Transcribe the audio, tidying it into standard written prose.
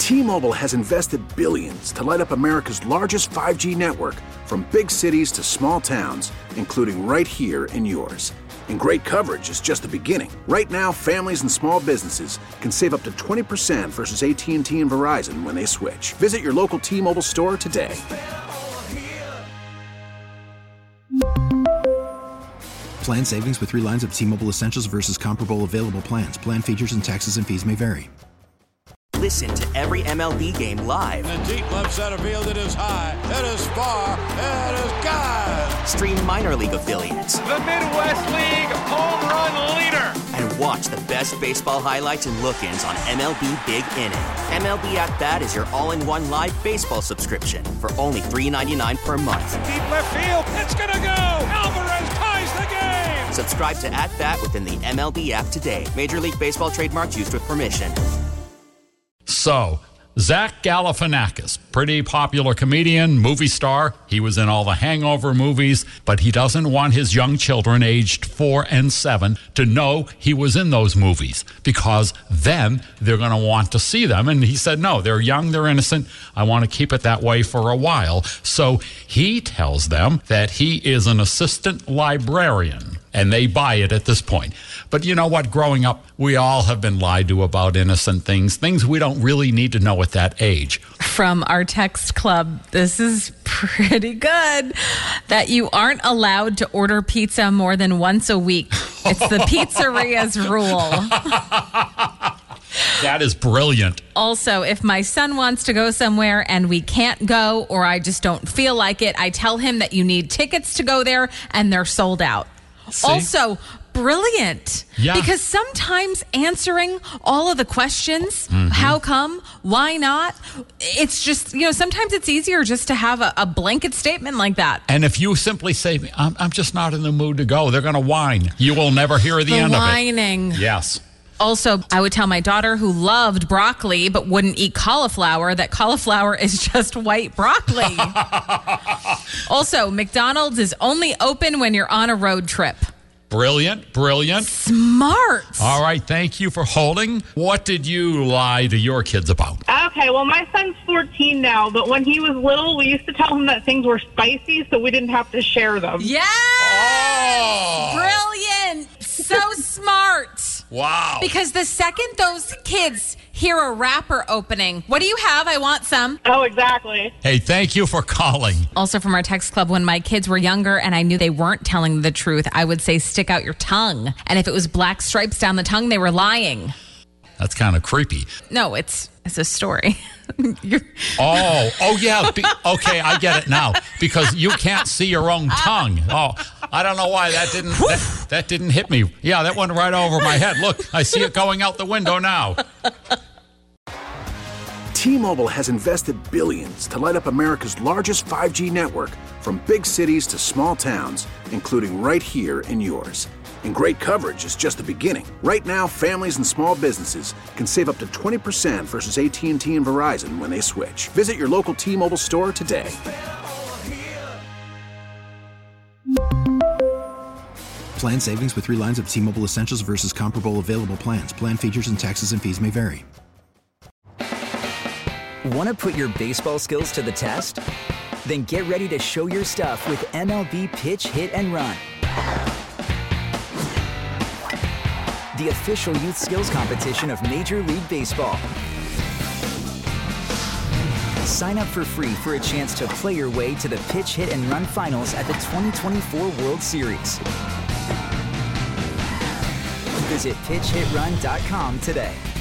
T-Mobile has invested billions to light up America's largest 5G network, from big cities to small towns, including right here in yours. And great coverage is just the beginning. Right now, families and small businesses can save up to 20% versus AT&T and Verizon when they switch. Visit your local T-Mobile store today. Plan savings with 3 lines of T-Mobile Essentials versus comparable available plans. Plan features and taxes and fees may vary. Listen to every MLB game live. In the deep left center field, it is high, it is far, it is gone. Stream minor league affiliates. The Midwest League home run leader. And watch the best baseball highlights and look-ins on MLB Big Inning. MLB At Bat is your all-in-one live baseball subscription for only $3.99 per month. Deep left field, it's gonna go. Alvarez ties the game. Subscribe to At Bat within the MLB app today. Major League Baseball trademarks used with permission. So, Zach Galifianakis, pretty popular comedian, movie star. He was in all the Hangover movies, but he doesn't want his young children aged 4 and 7 to know he was in those movies, because then they're going to want to see them. And he said, no, they're young, they're innocent. I want to keep it that way for a while. So he tells them that he is an assistant librarian. And they buy it at this point. But you know what? Growing up, we all have been lied to about innocent things we don't really need to know at that age. From our text club, this is pretty good, that you aren't allowed to order pizza more than once a week. It's the pizzeria's rule. That is brilliant. Also, if my son wants to go somewhere and we can't go, or I just don't feel like it, I tell him that you need tickets to go there and they're sold out. See? Also, brilliant. Yeah. Because sometimes answering all of the questions, how come, why not, it's just, sometimes it's easier just to have a blanket statement like that. And if you simply say, I'm just not in the mood to go, they're going to whine. You will never hear the end whining. of it. Yes. Also, I would tell my daughter, who loved broccoli but wouldn't eat cauliflower, that cauliflower is just white broccoli. Also, McDonald's is only open when you're on a road trip. Brilliant, brilliant. Smart. All right, thank you for holding. What did you lie to your kids about? Okay, well, my son's 14 now, but when he was little, we used to tell him that things were spicy so we didn't have to share them. Yes! Oh! Brilliant. So smart. Wow. Because the second those kids hear a wrapper opening, what do you have? I want some. Oh, exactly. Hey, thank you for calling. Also from our text club, when my kids were younger and I knew they weren't telling the truth, I would say, stick out your tongue. And if it was black stripes down the tongue, they were lying. That's kind of creepy. No, it's a story. Oh, yeah. Okay, I get it now. Because you can't see your own tongue. Oh, I don't know why that didn't hit me. Yeah, that went right over my head. Look, I see it going out the window now. T-Mobile has invested billions to light up America's largest 5G network, from big cities to small towns, including right here in yours. And great coverage is just the beginning. Right now, families and small businesses can save up to 20% versus AT&T and Verizon when they switch. Visit your local T-Mobile store today. Plan savings with 3 lines of T-Mobile Essentials versus comparable available plans. Plan features and taxes and fees may vary. Want to put your baseball skills to the test? Then get ready to show your stuff with MLB Pitch Hit and Run, the official youth skills competition of Major League Baseball. Sign up for free for a chance to play your way to the Pitch Hit and Run finals at the 2024 World Series. Visit pitchhitrun.com today.